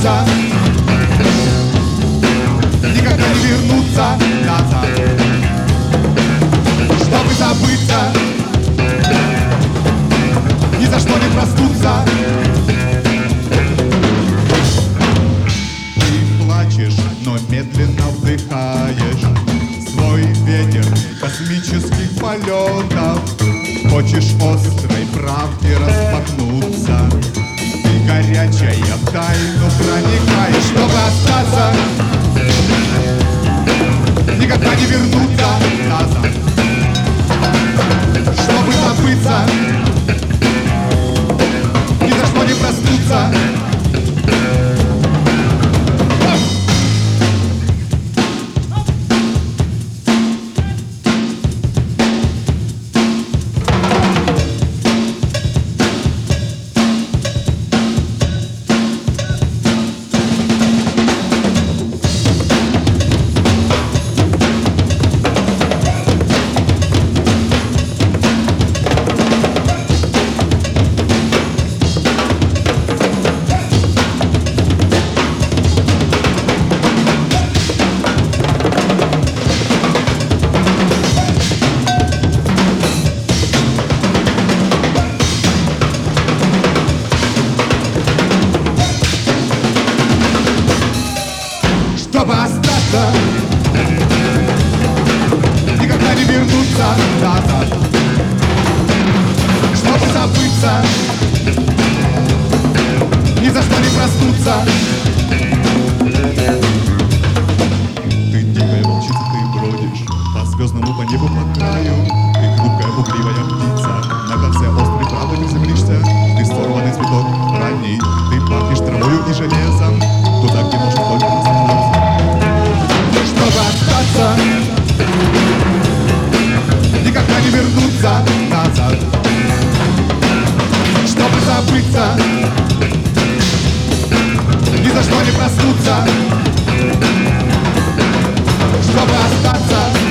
остаться, никогда не вернуться назад, чтобы забыться, ни за что не проснуться. Ты плачешь, но медленно вдыхаешь свой ветер космических полетов. Хочешь острой правде распахнуться, ты горячая в тайну проникаешь, чтобы остаться, никогда не вернуться назад, чтобы забыться, ни за что не проснуться. Чтобы остаться, никогда не вернуться назад, чтобы забыться, ни за что не проснуться. Ты дикая волчица, ты бродишь по звездному, по небу, по краю. Ты хрупкая, пугливая птица, на конце острой правды приземлишься. Ты сорванный цветок ранний, ты пахнешь травою и железом, туда, где можно только наслаждаться. Чтобы остаться, никогда не вернуться назад, чтобы забыться, ни за что не проснуться, чтобы остаться.